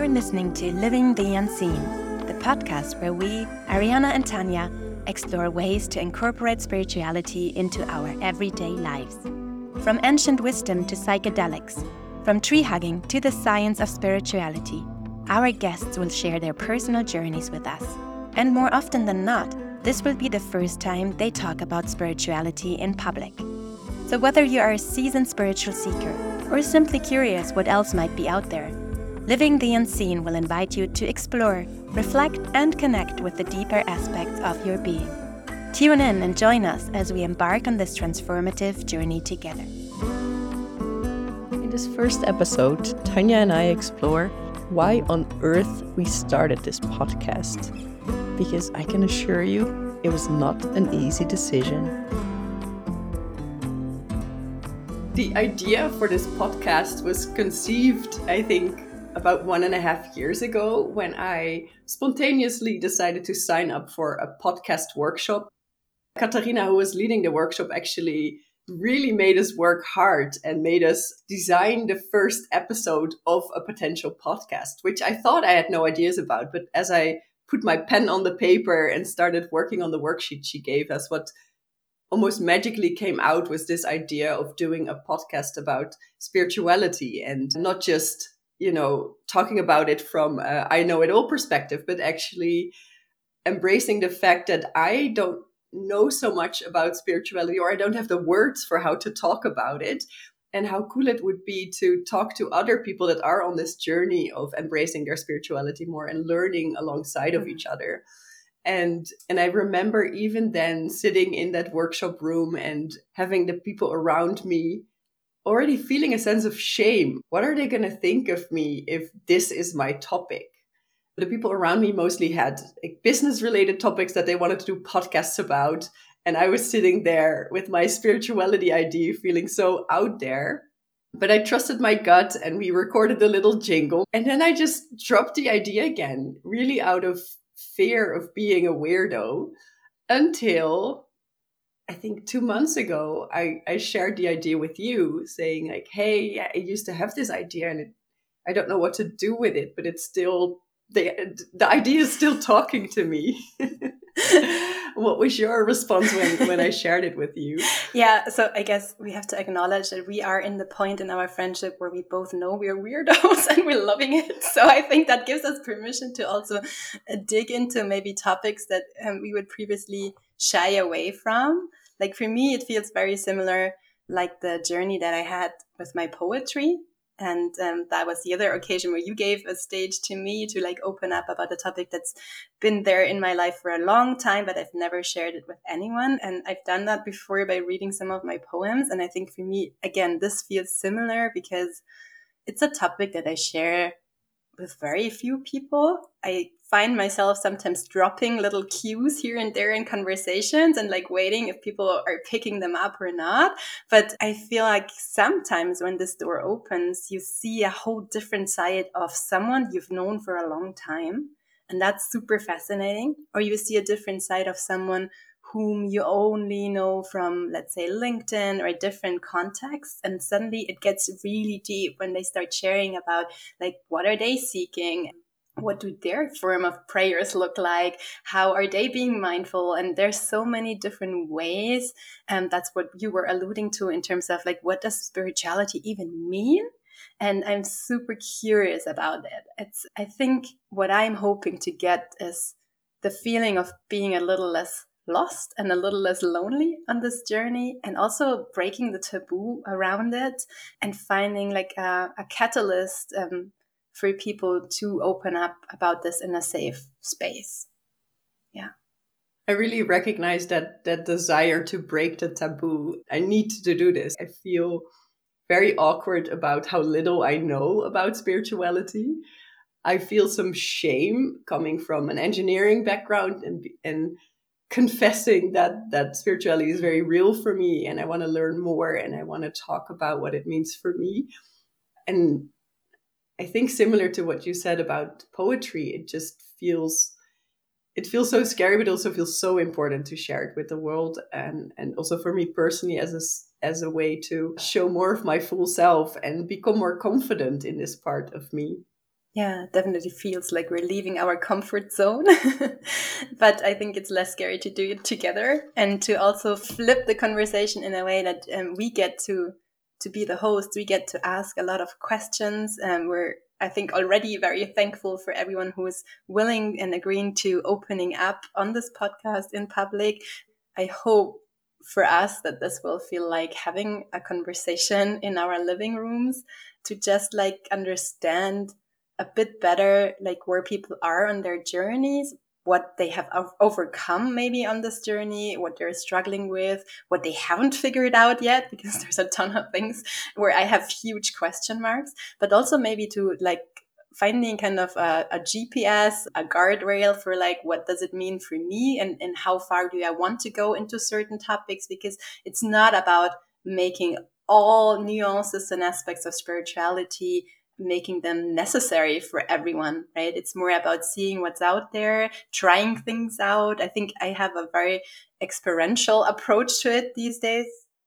You're listening to Living the Unseen, the podcast where we, Ariana and Tanya, explore ways to incorporate spirituality into our everyday lives. From ancient wisdom to psychedelics, from tree hugging to the science of spirituality, our guests will share their personal journeys with us. And more often than not, this will be the first time they talk about spirituality in public. So whether you are a seasoned spiritual seeker or simply curious what else might be out there, Living the Unseen will invite you to explore, reflect, and connect with the deeper aspects of your being. Tune in and join us as we embark on this transformative journey together. In this first episode, Tanya and I explore why on earth we started this podcast. Because I can assure you, it was not an easy decision. The idea for this podcast was conceived, I think, about 1.5 years ago when I spontaneously decided to sign up for a podcast workshop. Katarina, who was leading the workshop, actually really made us work hard and made us design the first episode of a potential podcast, which I thought I had no ideas about. But as I put my pen on the paper and started working on the worksheet she gave us, what almost magically came out was this idea of doing a podcast about spirituality and not just talking about it from I know it all perspective, but actually embracing the fact that I don't know so much about spirituality, or I don't have the words for how to talk about it, and how cool it would be to talk to other people that are on this journey of embracing their spirituality more and learning alongside of each other. And I remember even then sitting in that workshop room and having the people around me already feeling a sense of shame. What are they going to think of me if this is my topic? The people around me mostly had business-related topics that they wanted to do podcasts about. And I was sitting there with my spirituality idea, feeling so out there. But I trusted my gut and we recorded a little jingle. And then I just dropped the idea again, really out of fear of being a weirdo, until I think 2 months ago, I shared the idea with you, saying like, hey, I used to have this idea and I don't know what to do with it, but it's still, the idea is still talking to me. What was your response when I shared it with you? Yeah, so I guess we have to acknowledge that we are in the point in our friendship where we both know we're weirdos and we're loving it. So I think that gives us permission to also dig into maybe topics that we would previously shy away from. Like for me, it feels very similar, like the journey that I had with my poetry. And that was the other occasion where you gave a stage to me to like open up about a topic that's been there in my life for a long time, but I've never shared it with anyone. And I've done that before by reading some of my poems. And I think for me, again, this feels similar because it's a topic that I share with very few people. I find myself sometimes dropping little cues here and there in conversations and like waiting if people are picking them up or not. But I feel like sometimes when this door opens, you see a whole different side of someone you've known for a long time. And that's super fascinating. Or you see a different side of someone whom you only know from, let's say, LinkedIn or a different context. And suddenly it gets really deep when they start sharing about, like, what are they seeking? What do their form of prayers look like? How are they being mindful? And there's so many different ways. And that's what you were alluding to in terms of, like, what does spirituality even mean? And I'm super curious about it. I think what I'm hoping to get is the feeling of being a little less lost and a little less lonely on this journey, and also breaking the taboo around it and finding like a catalyst for people to open up about this in a safe space. Yeah. I really recognize that desire to break the taboo. I need to do this. I feel very awkward about how little I know about spirituality. I feel some shame coming from an engineering background and confessing that spirituality is very real for me, and I want to learn more and I want to talk about what it means for me. And I think similar to what you said about poetry, it feels so scary, but also feels so important to share it with the world, and also for me personally as a way to show more of my full self and become more confident in this part of me. Yeah, definitely feels like we're leaving our comfort zone. But I think it's less scary to do it together and to also flip the conversation in a way that we get to be the host. We get to ask a lot of questions. We're, I think, already very thankful for everyone who is willing and agreeing to opening up on this podcast in public. I hope for us that this will feel like having a conversation in our living rooms to just like understand a bit better like where people are on their journeys, what they have overcome maybe on this journey, what they're struggling with, what they haven't figured out yet, because there's a ton of things where I have huge question marks, but also maybe to like finding kind of a GPS, a guardrail for like, what does it mean for me, and how far do I want to go into certain topics, because it's not about making all nuances and aspects of spirituality, making them necessary for everyone, right? It's more about seeing what's out there, trying things out. I think I have a very experiential approach to it these days.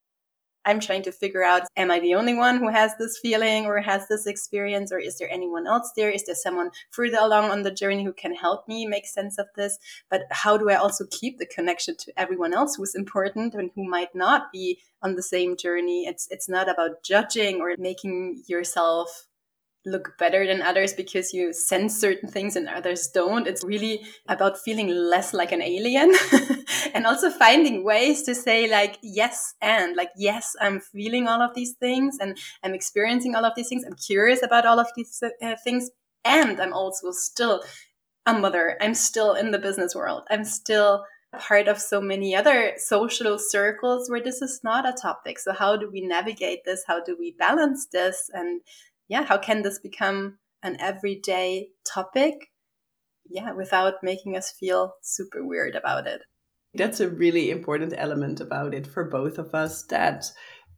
I'm trying to figure out, am I the only one who has this feeling or has this experience, or is there anyone else there? Is there someone further along on the journey who can help me make sense of this? But how do I also keep the connection to everyone else who's important and who might not be on the same journey? It's not about judging or making yourself look better than others because you sense certain things and others don't. It's really about feeling less like an alien and also finding ways to say like, yes, and like, yes, I'm feeling all of these things and I'm experiencing all of these things. I'm curious about all of these things. And I'm also still a mother. I'm still in the business world. I'm still part of so many other social circles where this is not a topic. So how do we navigate this? How do we balance this? And yeah, how can this become an everyday topic? Yeah, without making us feel super weird about it. That's a really important element about it for both of us, that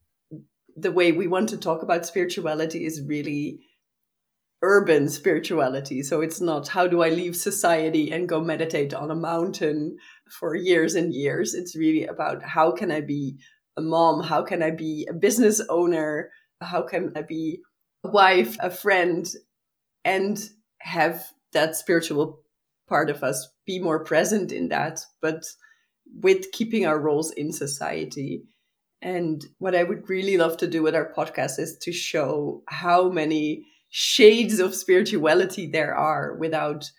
the way we want to talk about spirituality is really urban spirituality. So it's not, how do I leave society and go meditate on a mountain for years and years? It's really about, how can I be a mom? How can I be a business owner? How can I be a wife, a friend, and have that spiritual part of us be more present in that, but with keeping our roles in society. And what I would really love to do with our podcast is to show how many shades of spirituality there are without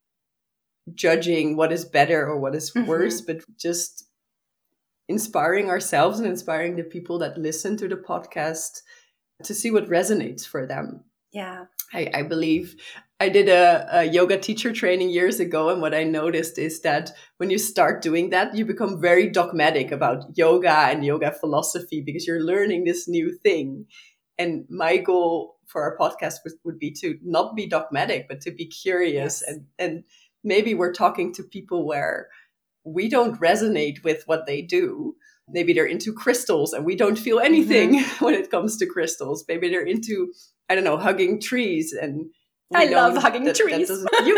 judging what is better or what is worse, but just inspiring ourselves and inspiring the people that listen to the podcast to see what resonates for them. Yeah. I believe I did a yoga teacher training years ago. And what I noticed is that when you start doing that, you become very dogmatic about yoga and yoga philosophy because you're learning this new thing. And my goal for our podcast would be to not be dogmatic, but to be curious. Yes. And maybe we're talking to people where we don't resonate with what they do. Maybe they're into crystals and we don't feel anything when it comes to crystals. Maybe they're into, I don't know, hugging trees. And I love hugging trees.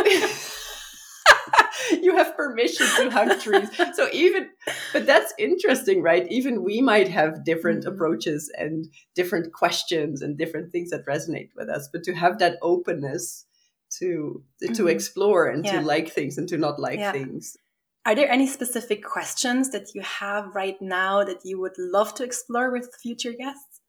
You have permission to hug trees. So but that's interesting, right? Even we might have different approaches and different questions and different things that resonate with us. But to have that openness to explore and to like things and to not like things. Are there any specific questions that you have right now that you would love to explore with future guests?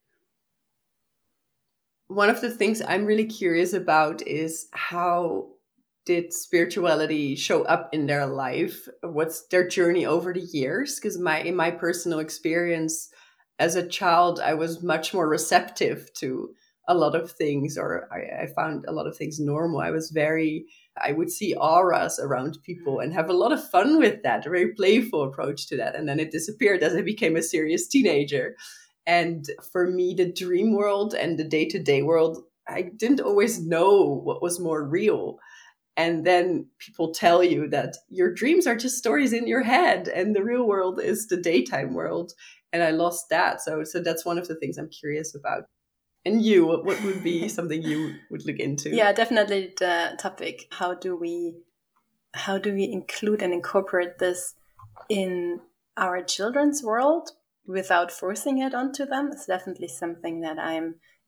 One of the things I'm really curious about is, how did spirituality show up in their life? What's their journey over the years? Because in my personal experience as a child, I was much more receptive to a lot of things, or I found a lot of things normal. I would see auras around people and have a lot of fun with that, a very playful approach to that. And then it disappeared as I became a serious teenager. And for me, the dream world and the day-to-day world, I didn't always know what was more real. And then people tell you that your dreams are just stories in your head and the real world is the daytime world. And I lost that. So that's one of the things I'm curious about. And you, what would be something you would look into? Yeah, definitely the topic. How do we include and incorporate this in our children's world without forcing it onto them? It's definitely something that I'm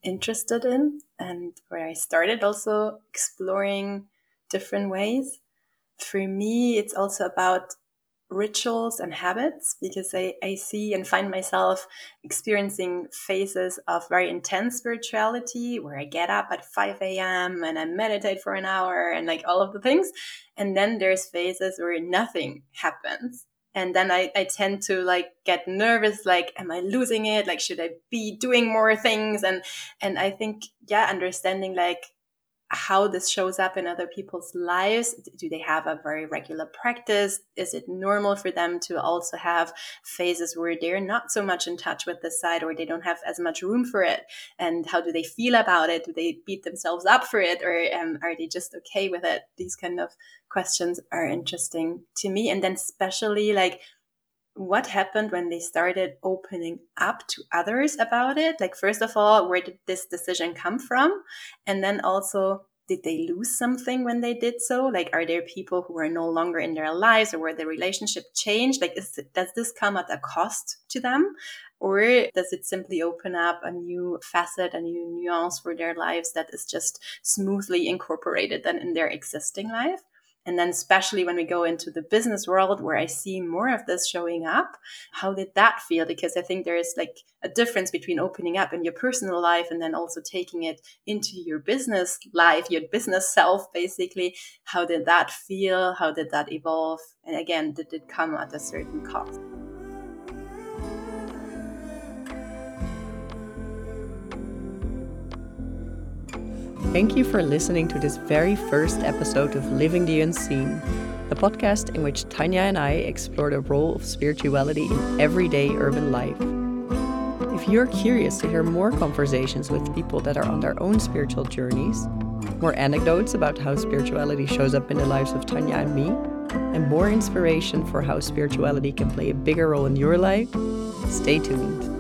interested in, and where I started also exploring different ways. For me, it's also about rituals and habits, because I see and find myself experiencing phases of very intense spirituality where I get up at 5 a.m. and I meditate for an hour and like all of the things. And then there's phases where nothing happens. And then I tend to like get nervous, like, am I losing it? Like, should I be doing more things? And I think, understanding like how this shows up in other people's lives. Do they have a very regular practice? Is it normal for them to also have phases where they're not so much in touch with this side, or they don't have as much room for it? And how do they feel about it? Do they beat themselves up for it, or are they just okay with it? These kind of questions are interesting to me. And then especially like, what happened when they started opening up to others about it? Like, first of all, where did this decision come from? And then also, did they lose something when they did so? Like, are there people who are no longer in their lives, or where the relationship changed? Like, does this come at a cost to them? Or does it simply open up a new facet, a new nuance for their lives that is just smoothly incorporated then in their existing life? And then especially when we go into the business world, where I see more of this showing up, how did that feel? Because I think there is like a difference between opening up in your personal life and then also taking it into your business life, your business self, basically. How did that feel? How did that evolve? And again, did it come at a certain cost? Thank you for listening to this very first episode of Living the Unseen, a podcast in which Tanja and I explore the role of spirituality in everyday urban life. If you're curious to hear more conversations with people that are on their own spiritual journeys, more anecdotes about how spirituality shows up in the lives of Tanja and me, and more inspiration for how spirituality can play a bigger role in your life, stay tuned.